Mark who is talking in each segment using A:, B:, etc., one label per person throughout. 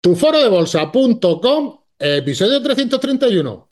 A: Tuforodebolsa.com, episodio 331.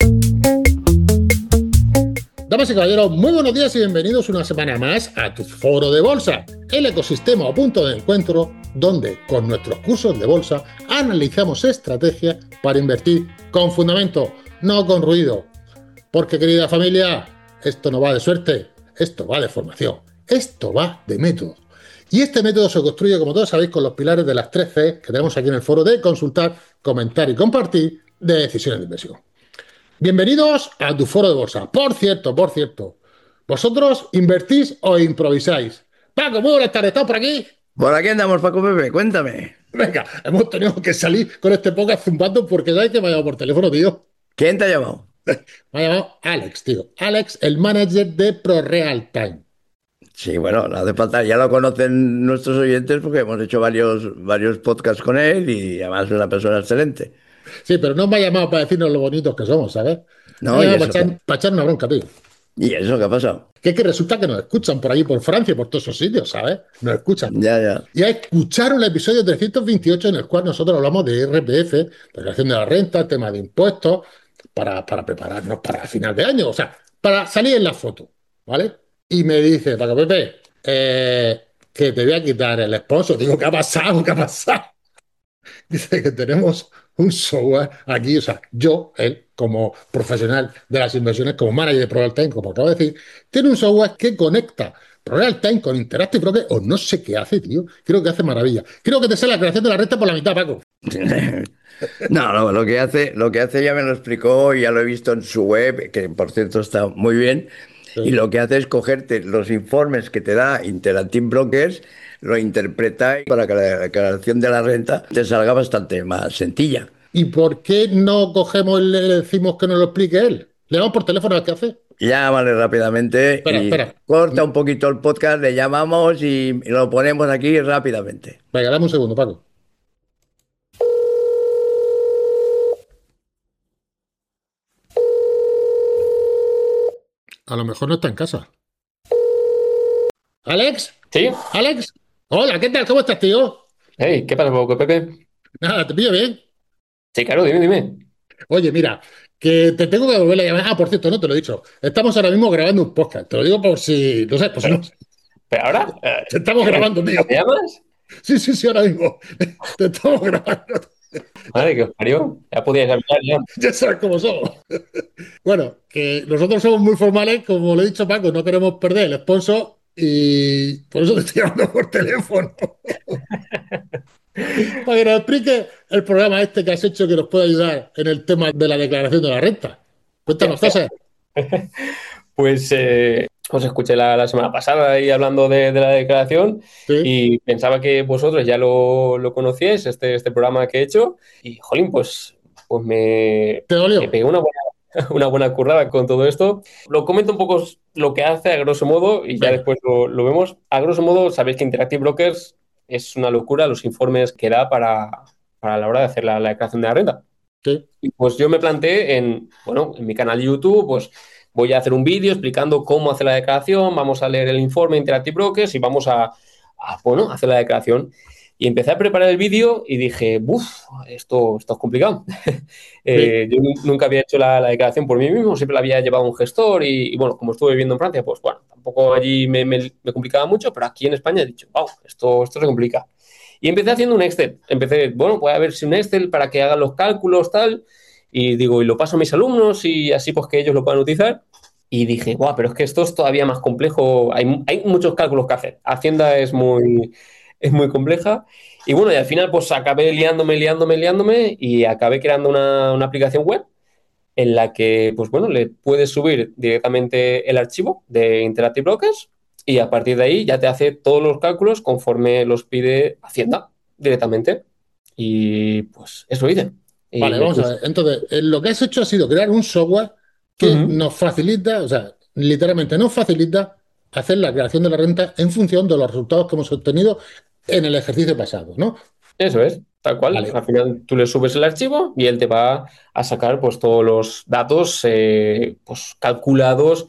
A: Damas y caballeros, muy buenos días y bienvenidos una semana más a Tu Foro de Bolsa, el ecosistema o punto de encuentro donde, con nuestros cursos de bolsa, analizamos estrategias para invertir con fundamento, no con ruido. Porque, querida familia, esto no va de suerte, esto va de formación, esto va de método. Y este método se construye, como todos sabéis, con los pilares de las 3 C que tenemos aquí en el foro de consultar, comentar y compartir de decisiones de inversión. Bienvenidos a Tu Foro de Bolsa. Por cierto, ¿vosotros invertís o improvisáis? Paco, muy buenas tardes, ¿estás por aquí?
B: Por aquí andamos, Paco Pepe, cuéntame.
A: Venga, hemos tenido que salir con este podcast zumbando porque sabes que me ha llamado por teléfono, tío.
B: ¿Quién te ha llamado?
A: Me ha llamado Alex, tío. Alex, el manager de ProRealTime.
B: Sí, bueno, no hace falta, ya lo conocen nuestros oyentes porque hemos hecho varios podcasts con él y además es una persona excelente.
A: Sí, pero no me ha llamado para decirnos lo bonitos que somos, ¿sabes? Me ha
B: ¿No? ¿Y
A: llamado
B: eso qué?
A: para echar una bronca, tío.
B: ¿Y eso qué ha pasado?
A: Que es que resulta que nos escuchan por allí, por Francia y por todos esos sitios, ¿sabes? Nos escuchan.
B: Ya, ya.
A: Ya escucharon el episodio 328 en el cual nosotros hablamos de IRPF, declaración de la renta, tema de impuestos, para prepararnos para el final de año, o sea, para salir en la foto, ¿vale? Y me dice, Paco Pepe, que te voy a quitar el sponsor. Digo, ¿qué ha pasado? ¿Qué ha pasado? Dice que tenemos un software aquí, o sea, yo, él, como profesional de las inversiones, como manager de ProRealTime, como acabo de decir, tiene un software que conecta ProRealTime con Interactive Broker, o no sé qué hace, tío. Creo que hace maravilla. Creo que te sale la creación de la renta por la mitad, Paco.
B: No, no, lo que hace ya me lo explicó y ya lo he visto en su web, que por cierto está muy bien. Y
A: Sí.
B: lo que hace es cogerte los informes que te da Interactive Brokers, lo interpreta para que la declaración de la renta te salga bastante más sencilla.
A: ¿Y por qué no cogemos y le decimos que nos lo explique él? Le damos por teléfono a ver qué hace.
B: Llámale rápidamente
A: Espera,
B: y
A: espera.
B: corta un poquito el podcast, le llamamos y lo ponemos aquí rápidamente.
A: Venga, dame un segundo, Paco. A lo mejor no está en casa. ¿Alex?
C: Sí,
A: ¿Alex? Hola, ¿qué tal? ¿Cómo estás, tío?
C: hey, ¿qué pasa, Paco Pepe?
A: Nada, ¿te pillo bien?
C: Sí, claro, dime.
A: Oye, mira, que te tengo que volver a llamar. Ah, por cierto, no te lo he dicho. Estamos ahora mismo grabando un podcast. Te lo digo por si, no sé, por si
C: Pero,
A: no.
C: pero ahora,
A: Te estamos grabando, tío.
C: ¿me llamas?
A: Sí, sí, sí, ahora mismo. Te estamos grabando.
C: Madre que os parió, ya podíais avisar ya.
A: Ya sabes cómo somos. Bueno, que nosotros somos muy formales, como le he dicho a Paco, no queremos perder el sponsor y por eso te estoy llamando por teléfono. Para que nos explique el programa este que has hecho que nos puede ayudar en el tema de la declaración de la renta. Cuéntanos
C: Hostia.
A: cosas.
C: Pues os escuché la semana pasada ahí hablando de la declaración
A: Sí,
C: y pensaba que vosotros ya lo conocíais, este programa que he hecho, y jolín, pues
A: ¿te
C: me
A: dolió?
C: pegué una buena, una buena currada con todo esto. Lo comento un poco lo que hace a grosso modo y ya
A: Venga,
C: después lo vemos. A grosso modo, sabéis que Interactive Brokers es una locura los informes que da para la hora de hacer la declaración de la renta.
A: sí.
C: Y pues yo me planteé bueno, en mi canal de YouTube, pues voy a hacer un vídeo explicando cómo hacer la declaración, vamos a leer el informe de Interactive Brokers y vamos bueno, hacer la declaración. Y empecé a preparar el vídeo y dije, uff, esto es complicado.
A: Sí.
C: Yo nunca había hecho la declaración por mí mismo, siempre la había llevado un gestor y, bueno, como estuve viviendo en Francia, pues bueno, tampoco allí me complicaba mucho, pero aquí en España he dicho, wow, esto se complica. Y empecé haciendo un Excel. Empecé, bueno, voy a ver si un Excel para que hagan los cálculos, tal. Y digo, y lo paso a mis alumnos y así pues que ellos lo puedan utilizar. Y dije, guau, pero es que esto es todavía más complejo. Hay muchos cálculos que hacer. Hacienda es muy compleja. Y bueno, y al final pues acabé liándome y acabé creando una aplicación web en la que, pues bueno, le puedes subir directamente el archivo de Interactive Brokers y a partir de ahí ya te hace todos los cálculos conforme los pide Hacienda directamente. Y pues eso hice. Y
A: Vale,
C: me
A: vamos a
C: puse.
A: ver. Entonces, lo que has hecho ha sido crear un software que
C: Ujú.
A: nos facilita, o sea, literalmente nos facilita hacer la creación de la renta en función de los resultados que hemos obtenido en el ejercicio pasado, ¿no?
C: Eso es, tal cual.
A: Vale,
C: Al final tú le subes el archivo y él te va a sacar pues todos los datos pues calculados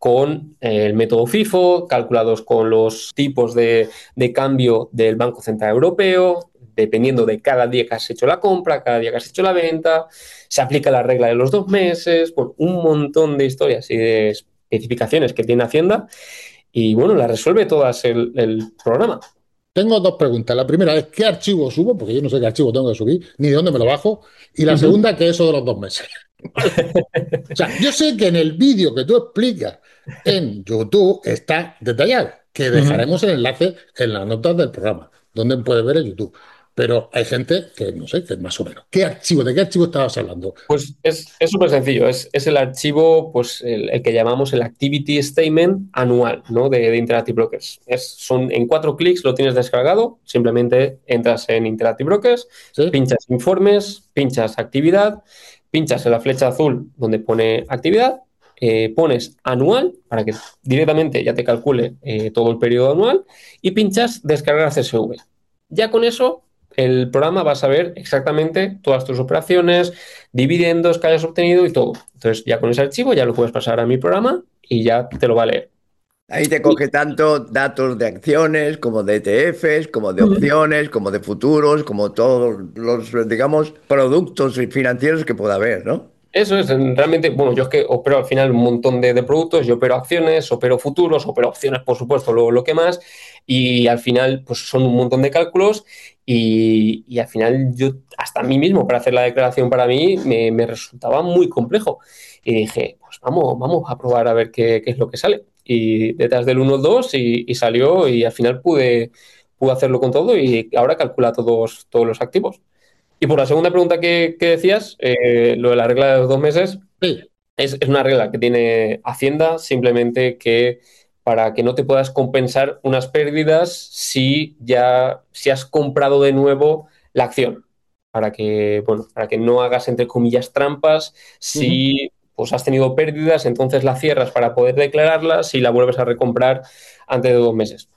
C: con el método FIFO, calculados con los tipos de cambio del Banco Central Europeo, dependiendo de cada día que has hecho la compra, cada día que has hecho la venta, se aplica la regla de los 2 meses, bueno, un montón de historias y de especificaciones que tiene Hacienda y, bueno, las resuelve todas el programa.
A: Tengo dos preguntas. La primera es, ¿qué archivo subo? Porque yo no sé qué archivo tengo que subir, ni de dónde me lo bajo. Y la segunda, ¿qué es eso de los 2 meses? O sea, yo sé que en el vídeo que tú explicas en YouTube está detallado, que dejaremos el enlace en las notas del programa, donde puedes ver en YouTube. Pero hay gente que no sé, que es más o menos. ¿De qué archivo estabas hablando?
C: Pues es súper sencillo, es el archivo, pues el que llamamos el Activity Statement anual, ¿no? de Interactive Brokers. Son en 4 clics, lo tienes descargado, simplemente entras en Interactive Brokers,
A: ¿Sí?
C: pinchas informes, pinchas actividad, pinchas en la flecha azul donde pone actividad, pones anual para que directamente ya te calcule todo el periodo anual y pinchas descargar CSV. Ya con eso el programa va a saber exactamente todas tus operaciones, dividendos que hayas obtenido y todo. Entonces, ya con ese archivo ya lo puedes pasar a mi programa y ya te lo va a leer.
B: Ahí te coge tanto datos de acciones como de ETFs, como de opciones, como de futuros, como todos los, digamos, productos financieros que pueda haber, ¿no?
C: Eso es, realmente, bueno, yo es que opero al final un montón de productos, yo opero acciones, opero futuros, opero opciones, por supuesto, lo que más, y al final, pues son un montón de cálculos y al final yo, hasta a mí mismo, para hacer la declaración para mí, me resultaba muy complejo. Y dije, pues vamos a probar a ver qué es lo que sale. Y detrás del 1 2 y salió y al final pude hacerlo con todo y ahora calcula todos los activos. Y por la segunda pregunta que decías, lo de la regla de los 2 meses,
A: Sí.
C: es una regla que tiene Hacienda, simplemente que para que no te puedas compensar unas pérdidas si has comprado de nuevo la acción. Para que no hagas, entre comillas, trampas. Si pues, has tenido pérdidas, entonces la cierras para poder declararlas y la vuelves a recomprar antes de 2 meses.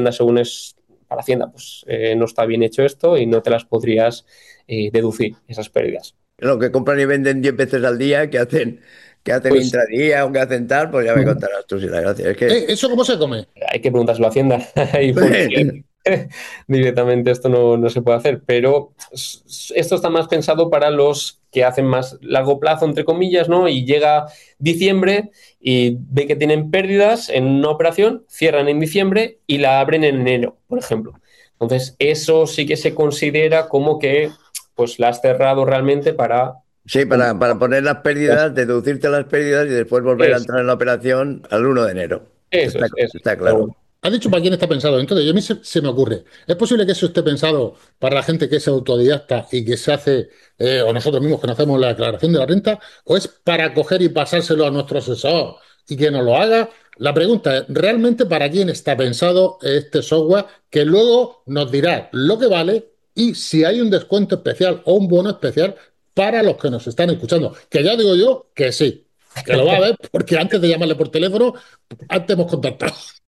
C: Para Hacienda, pues no está bien hecho esto y no te las podrías deducir, esas pérdidas.
B: Lo que compran y venden 10 veces al día, que hacen
C: Pues
B: intradía o que hacen tal, pues ya me contarás tú si la gracia. Es que,
A: ¿Eso cómo se come?
C: hay que preguntárselo a Hacienda y porque directamente esto no se puede hacer, pero esto está más pensado para los que hacen más largo plazo, entre comillas, ¿no? Y llega diciembre y ve que tienen pérdidas en una operación, cierran en diciembre y la abren en enero, por ejemplo. Entonces, eso sí que se considera como que pues la has cerrado realmente para...
B: sí, para poner las pérdidas, deducirte las pérdidas y después volver a
C: Eso,
B: entrar en la operación al 1 de enero.
C: eso
B: Está,
C: es, eso.
B: está
C: Pero
B: claro.
C: bueno.
A: Has dicho para quién está pensado. Entonces, a mí se me ocurre. ¿Es posible que eso esté pensado para la gente que es autodidacta y que se hace, o nosotros mismos que no hacemos la declaración de la renta, o es para coger y pasárselo a nuestro asesor y que nos lo haga? La pregunta es, ¿realmente para quién está pensado este software que luego nos dirá lo que vale y si hay un descuento especial o un bono especial para los que nos están escuchando? Que ya digo yo que sí, que lo va a ver porque antes de llamarle por teléfono, antes hemos contactado.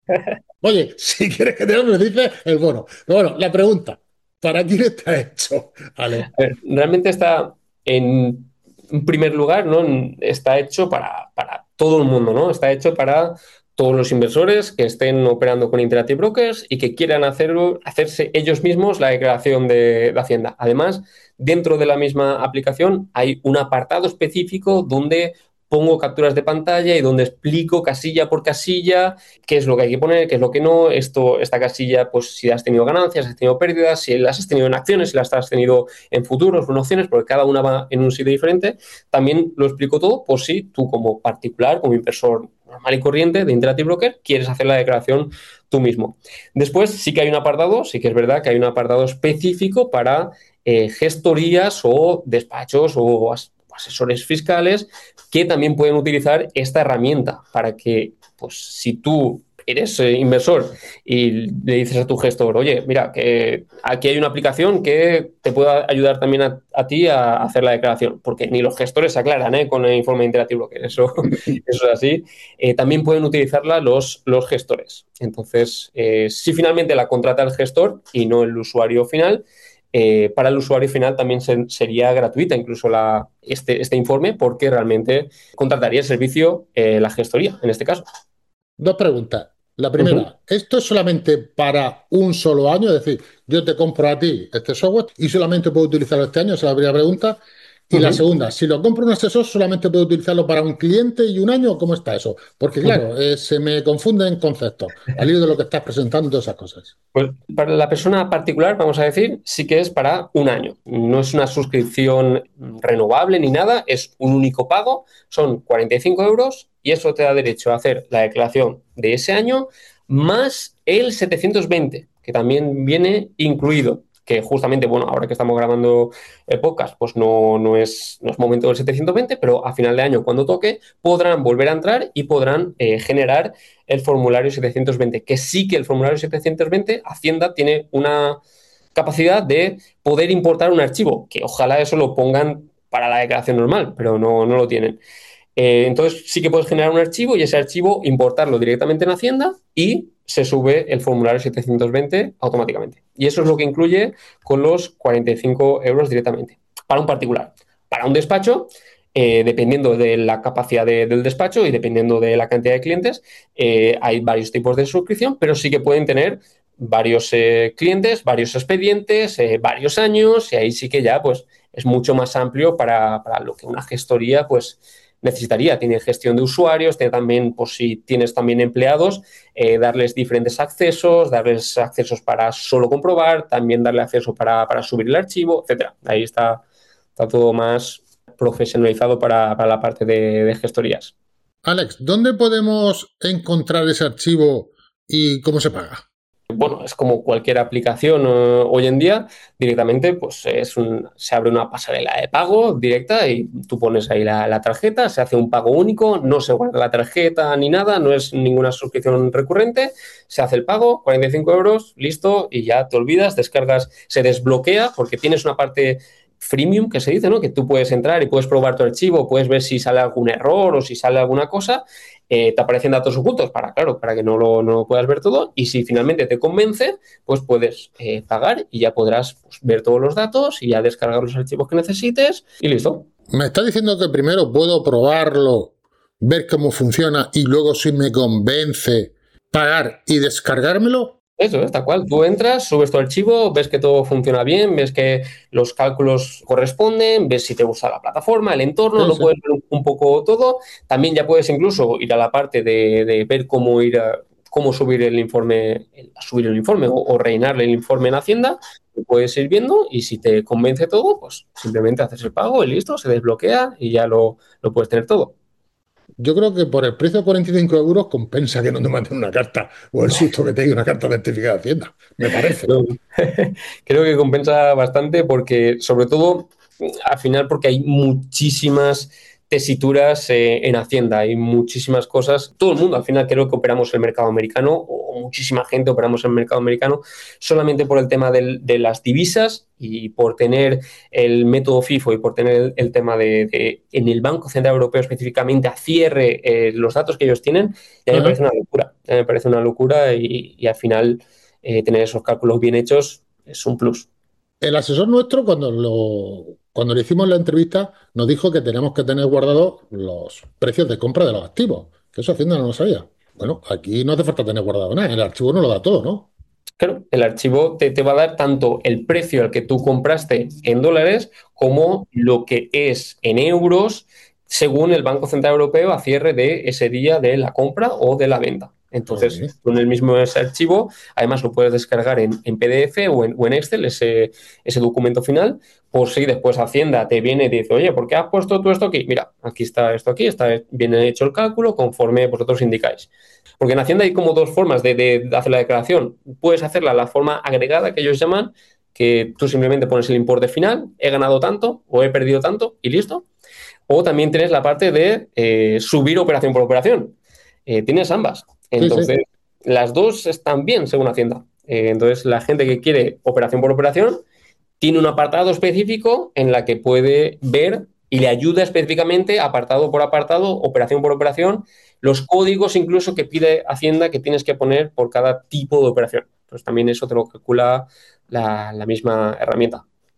A: Oye, si quieres que te me dices el bono. Pero bueno, la pregunta, ¿para quién está hecho? Ale.
C: A ver, realmente está en un primer lugar, ¿no? Está hecho para todo el mundo, ¿no? Está hecho para todos los inversores que estén operando con Interactive Brokers y que quieran hacerse ellos mismos la declaración de Hacienda. Además, dentro de la misma aplicación hay un apartado específico donde pongo capturas de pantalla y donde explico casilla por casilla qué es lo que hay que poner, qué es lo que no. Esta casilla, pues si has tenido ganancias, has tenido pérdidas, si las has tenido en acciones, si las has tenido en futuros o en opciones, porque cada una va en un sitio diferente. También lo explico todo por si tú como particular, como inversor normal y corriente de Interactive Broker, quieres hacer la declaración tú mismo. Después sí que hay un apartado, sí que es verdad que hay un apartado específico para gestorías o despachos o asesores fiscales que también pueden utilizar esta herramienta para que, pues, si tú eres inversor y le dices a tu gestor, oye, mira, que aquí hay una aplicación que te pueda ayudar también a ti a hacer la declaración, porque ni los gestores se aclaran con el informe interactivo, que eso es así, también pueden utilizarla los gestores. Entonces, si finalmente la contrata el gestor y no el usuario final, para el usuario final también sería gratuita incluso este informe porque realmente contrataría el servicio la gestoría, en este caso.
A: Dos preguntas. La
C: Ujú,
A: primera, ¿esto es solamente para un solo año? Es decir, yo te compro a ti este software y solamente puedo utilizarlo este año, esa es la primera pregunta. Y la
C: ujú,
A: segunda, si lo compro un asesor, ¿solamente puedo utilizarlo para un cliente y un año? ¿Cómo está eso? Porque
C: ujú.
A: claro, se me confunden conceptos al hilo de lo que estás presentando y todas esas cosas.
C: Pues para la persona particular, vamos a decir, sí que es para un año. No es una suscripción renovable ni nada, es un único pago, son 45 euros y eso te da derecho a hacer la declaración de ese año más el 720, que también viene incluido. Que justamente, bueno, ahora que estamos grabando el podcast, pues no es momento del 720, pero a final de año, cuando toque, podrán volver a entrar y podrán generar el formulario 720, que sí que el formulario 720, Hacienda tiene una capacidad de poder importar un archivo, que ojalá eso lo pongan para la declaración normal, pero no lo tienen. Entonces sí que puedes generar un archivo y ese archivo importarlo directamente en Hacienda y se sube el formulario 720 automáticamente. Y eso es lo que incluye con los 45 euros directamente, para un particular. Para un despacho, dependiendo de la capacidad del despacho y dependiendo de la cantidad de clientes, hay varios tipos de suscripción, pero sí que pueden tener varios clientes, varios expedientes, varios años, y ahí sí que ya pues es mucho más amplio para lo que una gestoría pues necesitaría. Tiene gestión de usuarios, tiene también, pues si tienes también empleados, darles diferentes accesos, darles accesos para solo comprobar, también darle acceso para subir el archivo, etcétera. Ahí está todo más profesionalizado para la parte de gestorías.
A: Alex, ¿dónde podemos encontrar ese archivo y cómo se paga?
C: Bueno, es como cualquier aplicación hoy en día, directamente pues se abre una pasarela de pago directa y tú pones ahí la tarjeta, se hace un pago único, no se guarda la tarjeta ni nada, no es ninguna suscripción recurrente, se hace el pago, 45 euros, listo, y ya te olvidas, descargas, se desbloquea porque tienes una parte freemium que se dice, ¿no? Que tú puedes entrar y puedes probar tu archivo, puedes ver si sale algún error o si sale alguna cosa, te aparecen datos ocultos claro, para que no lo puedas ver todo. Y si finalmente te convence, pues puedes pagar y ya podrás pues, ver todos los datos y ya descargar los archivos que necesites y listo.
A: Me está diciendo que primero puedo probarlo, ver cómo funciona y luego si me convence, pagar y descargármelo.
C: Eso es, tal cual. Tú entras, subes tu archivo, ves que todo funciona bien, ves que los cálculos corresponden, ves si te gusta la plataforma, el entorno,
A: Sí,
C: lo
A: sí.
C: puedes ver un poco todo. También ya puedes incluso ir a la parte de ver cómo subir el informe, o rellenar el informe en Hacienda. Lo puedes ir viendo y si te convence todo, pues simplemente haces el pago y listo, se desbloquea y ya lo puedes tener todo.
A: Yo creo que por el precio de 45 euros compensa que no te manden una carta o el susto que te diga una carta certificada de Hacienda. Me parece.
C: No. Creo que compensa bastante porque, sobre todo, al final, porque hay muchísimas tesituras en Hacienda, hay muchísimas cosas. Todo el mundo, al final, creo que operamos el mercado americano, o muchísima gente operamos el mercado americano, solamente por el tema de las divisas y por tener el método FIFO y por tener el tema en el Banco Central Europeo específicamente a cierre los datos que ellos tienen, ya me parece
A: Ajá.
C: una locura. Ya me parece una locura y al final tener esos cálculos bien hechos es un plus.
A: El asesor nuestro, cuando le hicimos la entrevista, nos dijo que tenemos que tener guardados los precios de compra de los activos, que eso Hacienda no lo sabía. Bueno, aquí no hace falta tener guardado nada, el archivo no lo da todo, ¿no?
C: Claro, el archivo te va a dar tanto el precio al que tú compraste en dólares como lo que es en euros según el Banco Central Europeo a cierre de ese día de la compra o de la venta. Entonces,
A: Joder.
C: tú en el mismo ese archivo, además lo puedes descargar en PDF o en Excel, ese documento final, por si después Hacienda te viene y te dice, oye, ¿por qué has puesto tú esto aquí? Mira, aquí está esto aquí, está bien hecho el cálculo conforme vosotros indicáis. Porque en Hacienda hay como dos formas de hacer la declaración. Puedes hacerla la forma agregada que ellos llaman, que tú simplemente pones el importe final, he ganado tanto o he perdido tanto y listo. O también tienes la parte de subir operación por operación. Tienes ambas.
A: Sí, sí.
C: Entonces, las dos están bien según Hacienda. Entonces, la gente que quiere operación por operación tiene un apartado específico en la que puede ver y le ayuda específicamente, apartado por apartado, operación por operación, los códigos incluso que pide Hacienda que tienes que poner por cada tipo de operación. Entonces también eso te lo calcula la misma herramienta.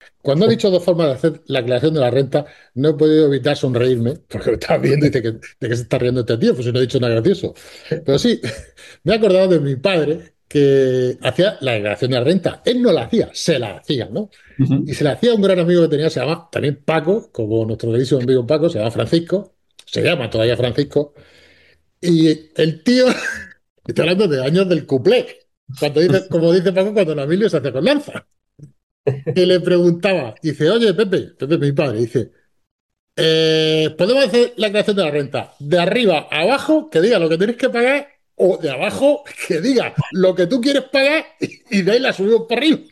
A: Cuando ha dicho dos formas de hacer la aclaración de la renta, no he podido evitar sonreírme, porque me estaba viendo y dice de que se está riendo este tío, pues si no he dicho nada gracioso. Pero sí, me he acordado de mi padre que hacía la declaración de la renta. Él no la hacía, se la hacía, ¿no? Y se la hacía a un gran amigo que tenía, se llama también Paco, como nuestro queridísimo amigo Paco, se llama Francisco, se llama todavía Francisco, y el tío, estoy hablando de años del cuplé, cuando dice, como dice Paco, cuando el Emilio se hace con lanza, que le preguntaba, dice, oye, Pepe, mi padre, dice, ¿podemos hacer la creación de la renta de arriba a abajo, que diga lo que tienes que pagar, o de abajo, que diga lo que tú quieres pagar, y de ahí la subimos para arriba?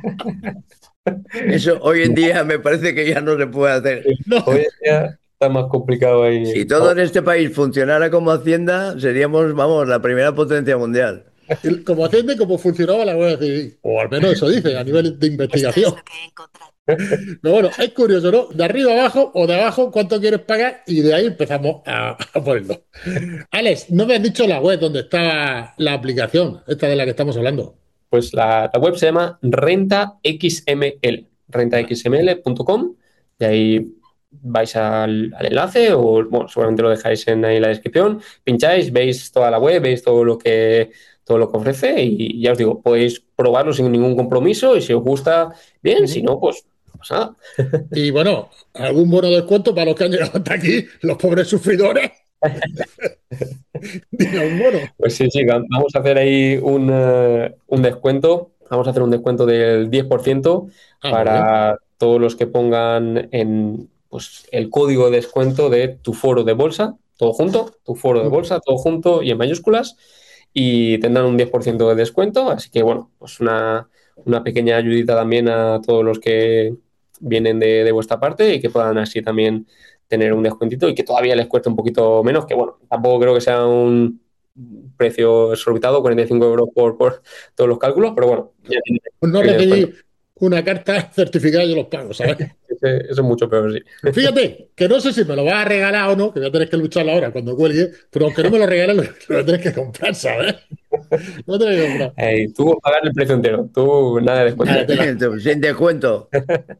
B: Eso hoy en día me parece que ya no se puede hacer.
A: No,
C: Hoy en día está más complicado
B: Si
C: ahí.
B: todo en este país funcionara como Hacienda, seríamos, vamos, la primera potencia mundial.
A: como haciendo y como funcionaba la Guardia Civil, o al menos eso dice, a nivel de investigación. Pero bueno, es curioso, ¿no? De arriba a abajo o de abajo, ¿cuánto quieres pagar? Y de ahí empezamos a ponerlo. Alex, no me has dicho la web donde está la aplicación, esta de la que estamos hablando.
C: Pues la web se llama RentaXML, rentaxml.com, y ahí vais al enlace o, bueno, seguramente lo dejáis ahí en la descripción, pincháis, veis toda la web, veis todo lo que ofrece y ya os digo, podéis probarlo sin ningún compromiso y si os gusta, bien, si no, pues nada.
A: Y bueno, algún bono de descuento para los que han llegado hasta aquí, los pobres sufridores. Diga un bono.
C: Pues sí, vamos a hacer ahí un descuento. Vamos a hacer un descuento del 10%
A: Muy bien.
C: para todos los que pongan en pues, el código de descuento de tu foro de bolsa, todo junto, tu foro de bolsa, todo junto y en mayúsculas, y tendrán un 10% de descuento. Así que, bueno, pues una pequeña ayudita también a todos los que vienen de vuestra parte y que puedan así también tener un descuentito y que todavía les cueste un poquito menos, que bueno, tampoco creo que sea un precio exorbitado, 45 euros por todos los cálculos, pero bueno, ya tiene
A: Pues no
C: pequeño descuento.
A: recibí una carta certificada y yo los pago, ¿sabes?
C: Eso es mucho peor, sí.
A: Fíjate, que no sé si me lo vas a regalar o no, que voy a tener que lucharlo ahora cuando cuelgue, pero aunque no me lo regales, lo voy a tener que comprar, ¿sabes? Lo voy a tener que comprar.
C: Tú pagar el precio entero, tú nada de descuento.
A: Nada,
B: Sin descuento.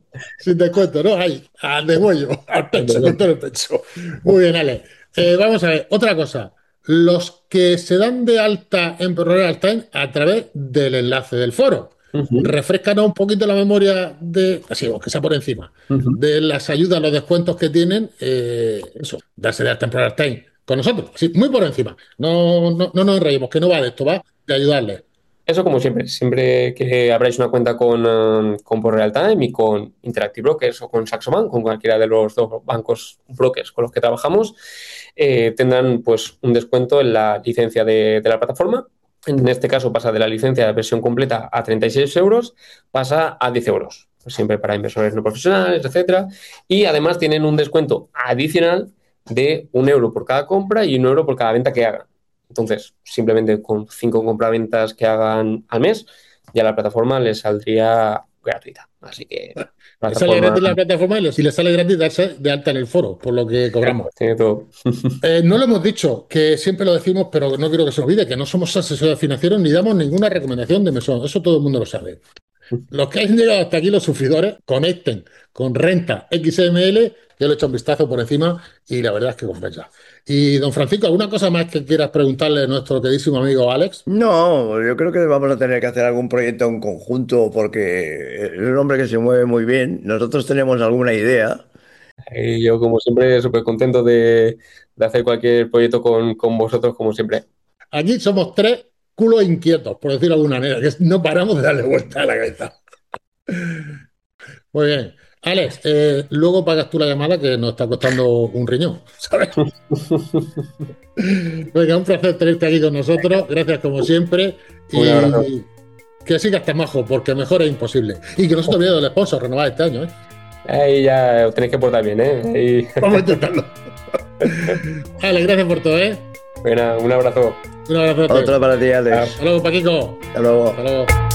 A: sin descuento, ¿no? Ahí, al degüello, al pecho, con todo el pecho. Muy bien, Ale. Vamos a ver, otra cosa. Los que se dan de alta en ProReal Time a través del enlace del foro.
C: Ujú,
A: Refrescanos un poquito la memoria de, así, que sea por encima,
C: ujú.
A: de las ayudas, los descuentos que tienen, eso, darse de alta en ProReal Time con nosotros, sí, muy por encima. No nos reímos, que no va de esto, va de ayudarles.
C: Eso como siempre que abráis una cuenta con PostRealTime y con Interactive Brokers o con Saxobank, con cualquiera de los dos bancos brokers con los que trabajamos, tendrán pues un descuento en la licencia de la plataforma. En este caso pasa de la licencia de versión completa a 36 euros, pasa a 10 euros, siempre para inversores no profesionales, etcétera. Y además tienen un descuento adicional de 1 euro por cada compra y 1 euro por cada venta que hagan. Entonces, simplemente con 5 compraventas que hagan al mes, ya la plataforma les saldría gratuita. Así que,
A: Le sale
C: plataforma,
A: gratis la plataforma y le sale gratis darse de alta en el foro, por lo que cobramos.
C: tiene todo.
A: No lo hemos dicho, que siempre lo decimos, pero no quiero que se olvide, que no somos asesores financieros ni damos ninguna recomendación de mesón. Eso todo el mundo lo sabe. Los que hayan llegado hasta aquí, los sufridores, conecten con Renta XML. Yo le he hecho un vistazo por encima y la verdad es que compensa. Y don Francisco, ¿alguna cosa más que quieras preguntarle a nuestro queridísimo amigo Alex?
B: No, yo creo que vamos a tener que hacer algún proyecto en conjunto porque es un hombre que se mueve muy bien. Nosotros tenemos alguna idea.
C: Y yo, como siempre, súper contento de hacer cualquier proyecto con vosotros, como siempre.
A: Aquí somos tres culos inquietos, por decirlo de alguna manera, que no paramos de darle vuelta a la cabeza. Muy bien. Alex, luego pagas tú la llamada que nos está costando un riñón, ¿sabes? Venga, un placer tenerte aquí con nosotros. Gracias como siempre.
C: Un abrazo.
A: Y que sigas tan majo, porque mejor es imposible. Y que no se te olvide del sponsor renovar este año, ¿eh?
C: Ahí ya os tenéis que portar bien, ¿eh? Ahí...
A: Vamos a intentarlo. Alex, gracias por todo, ¿eh?
C: Bueno, un abrazo.
A: Un abrazo.
B: Otra para ti, Alex.
A: Hasta luego, Paquico.
B: Hasta luego.
A: Hasta luego.